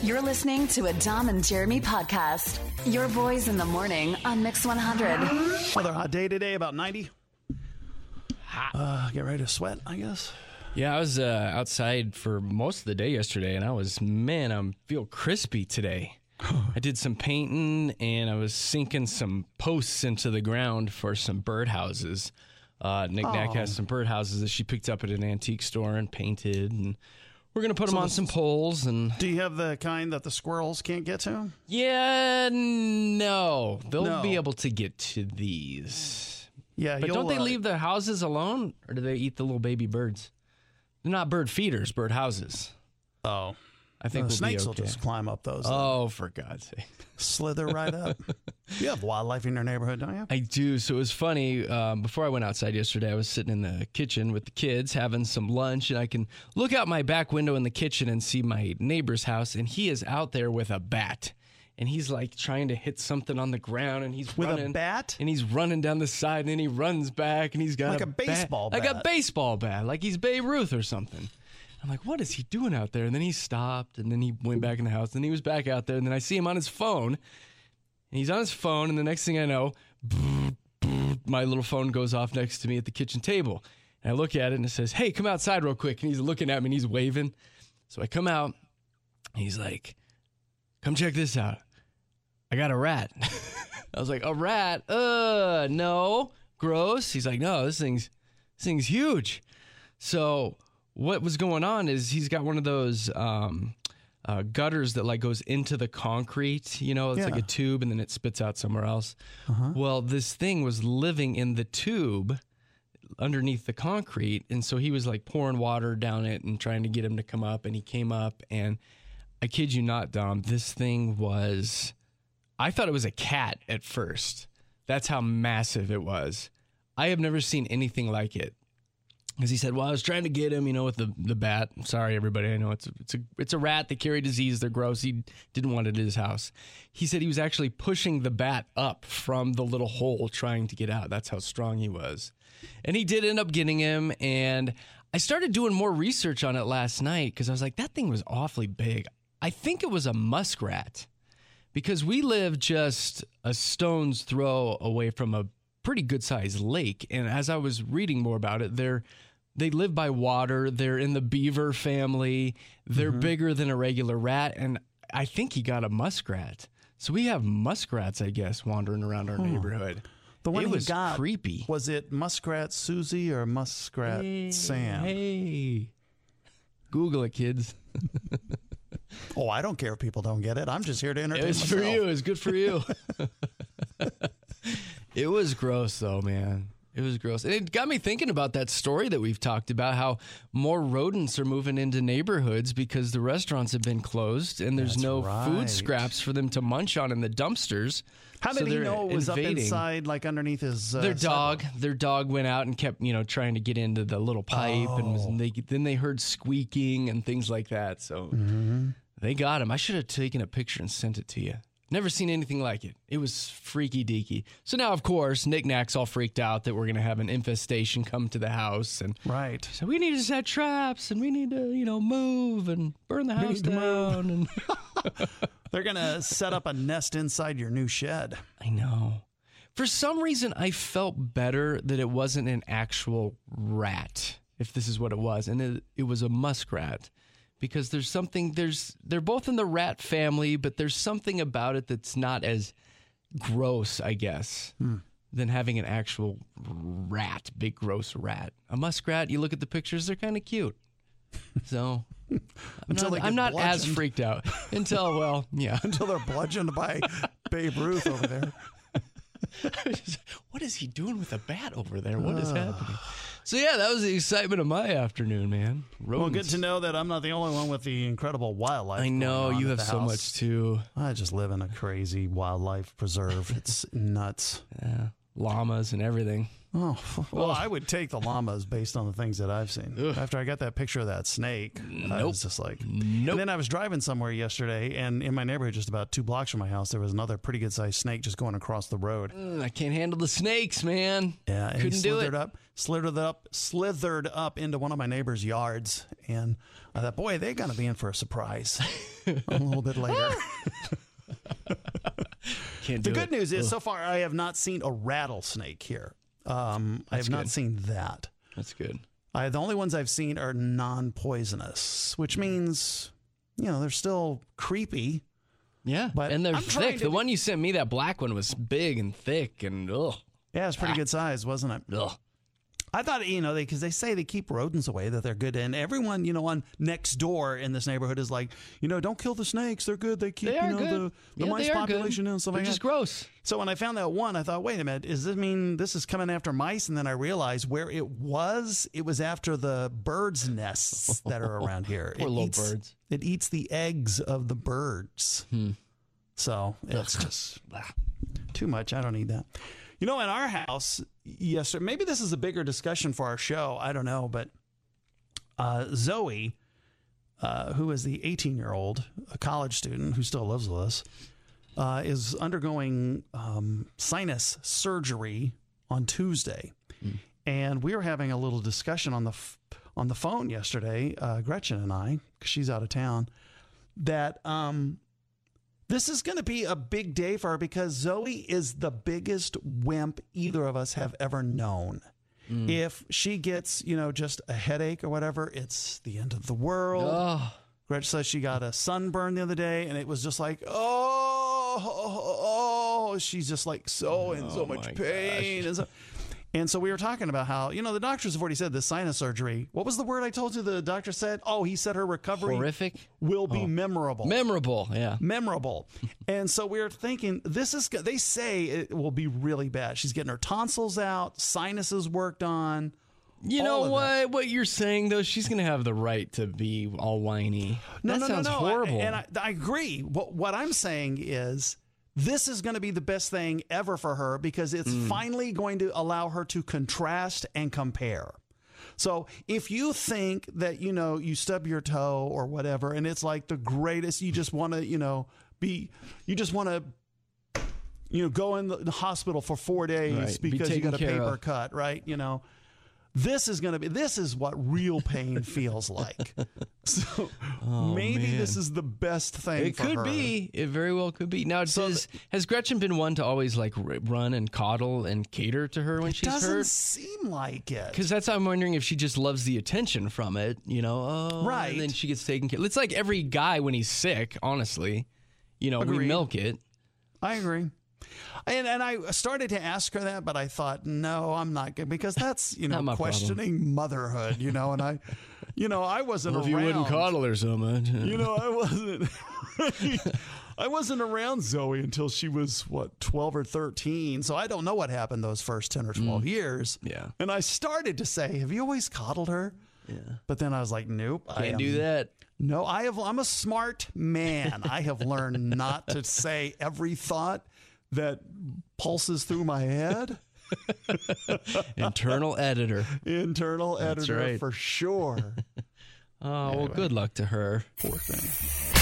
You're listening to a Dom and Jeremy podcast. Your boys in the morning on Mix 100. Another hot day today, about 90. Get ready to sweat, I guess. Yeah, I was outside for most of the day yesterday, and I feel crispy today. I did some painting, and I was sinking some posts into the ground for some birdhouses. Knack has some birdhouses that she picked up at an antique store and painted, and we're going to put them on some poles. And do you have the kind that the squirrels can't get to? Yeah, no. They'll be able to get to these. Yeah, but don't they leave the houses alone, or do they eat the little baby birds? They're not bird feeders, bird houses. Oh. I think we'll snakes be okay. will just climb up those. Oh, for God's sake. Slither right up. You have wildlife in your neighborhood, don't you? I do. So it was funny. Before I went outside yesterday, I was sitting in the kitchen with the kids having some lunch, and I can look out my back window in the kitchen and see my neighbor's house, and he is out there with a bat. And he's like trying to hit something on the ground, and he's running. With a bat? And he's running down the side, and then he runs back, and he's got like a baseball bat. Like a baseball bat, like he's Babe Ruth or something. I'm like, what is he doing out there? And then he stopped, and then he went back in the house, and he was back out there, and then I see him on his phone, and he's on his phone, and the next thing I know, my little phone goes off next to me at the kitchen table. And I look at it, and it says, hey, come outside real quick. And he's looking at me, and he's waving. So I come out, and he's like, come check this out. I got a rat. I was like, a rat? No. Gross. He's like, no, this thing's huge. So what was going on is he's got one of those gutters that like goes into the concrete. You know, it's like a tube, and then it spits out somewhere else. Uh-huh. Well, this thing was living in the tube underneath the concrete, and so he was like pouring water down it and trying to get him to come up, and he came up, and I kid you not, Dom, this thing was... I thought it was a cat at first. That's how massive it was. I have never seen anything like it. Because he said, well, I was trying to get him, with the bat. Sorry, everybody. I know it's a rat. They carry disease. They're gross. He didn't want it at his house. He said he was actually pushing the bat up from the little hole trying to get out. That's how strong he was. And he did end up getting him. And I started doing more research on it last night because I was like, that thing was awfully big. I think it was a muskrat. Because we live just a stone's throw away from a pretty good-sized lake. And as I was reading more about it, they live by water. They're in the beaver family. They're bigger than a regular rat. And I think he got a muskrat. So we have muskrats, I guess, wandering around our neighborhood. The one it was got, creepy. Was it Muskrat Susie or Muskrat Sam? Hey. Google it, kids. Oh, I don't care if people don't get it. I'm just here to entertain myself. It's for you. It's good for you. It was gross, though, man. It was gross. And it got me thinking about that story that we've talked about, how more rodents are moving into neighborhoods because the restaurants have been closed and there's food scraps for them to munch on in the dumpsters. How did he know it was invading. Up inside, like underneath his Their dog went out and kept, trying to get into the little pipe. And then they heard squeaking and things like that. So they got him. I should have taken a picture and sent it to you. Never seen anything like it. It was freaky deaky. So now, of course, Knick-Knack's all freaked out that we're going to have an infestation come to the house. And right. So we need to set traps and we need to, move and burn the house down. And they're going to set up a nest inside your new shed. I know. For some reason, I felt better that it wasn't an actual rat, if this is what it was. And it was a muskrat. Because they're both in the rat family, but there's something about it that's not as gross, I guess, than having an actual rat, big gross rat. A muskrat, you look at the pictures, they're kind of cute. So I'm not as freaked out until they're bludgeoned by Babe Ruth over there. What is he doing with a bat over there? What is happening? So, yeah, that was the excitement of my afternoon, man. Rodents. Well, good to know that I'm not the only one with the incredible wildlife. I know, you have so much, too. I just live in a crazy wildlife preserve. It's nuts. Yeah, llamas and everything. Oh, well, I would take the llamas based on the things that I've seen. Ugh. After I got that picture of that snake, I was just like, Nope. And then I was driving somewhere yesterday, and in my neighborhood, just about 2 blocks from my house, there was another pretty good-sized snake just going across the road. I can't handle the snakes, man. Yeah, and Couldn't he do it. slithered up into one of my neighbor's yards, and I thought, boy, they're going to be in for a surprise a little bit later. Can't do The it. good news is, so far, I have not seen a rattlesnake here. I have not good. seen that. That's good. The only ones I've seen are non-poisonous, which means, they're still creepy. Yeah, But and they're I'm trying thick. to The be- one you sent me, that black one, was big and thick, and ugh. Yeah, it's pretty good size, wasn't it? Ugh. I thought, because they say they keep rodents away, that they're good. And everyone, on next door in this neighborhood is like, don't kill the snakes. They're good. They keep, They are the good. mice they are population good. and stuff They're like just that. gross. So when I found that one, I thought, wait a minute, does this mean this is coming after mice? And then I realized where it was after the birds' nests that are around here. Poor little birds. It eats the eggs of the birds. So it's just too much. I don't need that. In our house yesterday, maybe this is a bigger discussion for our show. I don't know, but Zoe, who is the 18-year-old, a college student who still lives with us, is undergoing sinus surgery on Tuesday. And we were having a little discussion on the phone yesterday, Gretchen and I, because she's out of town, that this is going to be a big day for her because Zoe is the biggest wimp either of us have ever known. If she gets, just a headache or whatever, it's the end of the world. Oh, Gretchen says she got a sunburn the other day, and it was just like, she's just like in so much my pain. And so we were talking about how, the doctors have already said this sinus surgery. What was the word I told you the doctor said? Oh, he said her recovery horrific. will be memorable. Memorable, yeah. Memorable. And so we were thinking, they say it will be really bad. She's getting her tonsils out, sinuses worked on. You all know of what? that. What you're saying, though, she's going to have the right to be all whiny. That sounds No. horrible. I agree. What I'm saying is this is going to be the best thing ever for her because it's finally going to allow her to contrast and compare. So if you think that, you stub your toe or whatever, and it's like the greatest, you just want to, go in the hospital for 4 days Right. Be because you taken got a care paper of. cut, right? This is what real pain feels like. So maybe this is the best thing It for could her. be. It very well could be. Now, has Gretchen been one to always run and coddle and cater to her when she's Doesn't hurt? seem like it. Because that's how I'm wondering if she just loves the attention from it, Right. And then she gets taken care of. It's like every guy when he's sick, honestly. We Agreed. milk it. I agree. And I started to ask her that, but I thought, no, I'm not good because that's, Not my questioning motherhood, and I wasn't Well, if around. you wouldn't coddle her so much. I wasn't around Zoe until she was 12 or 13. So I don't know what happened those first 10 or 12 years. Yeah. And I started to say, have you always coddled her? Yeah. But then I was like, nope. Can't do that. No, I'm a smart man. I have learned not to say every thought that pulses through my head. Internal editor. Internal editor right. for sure. Oh, well, good luck to her. Poor thing.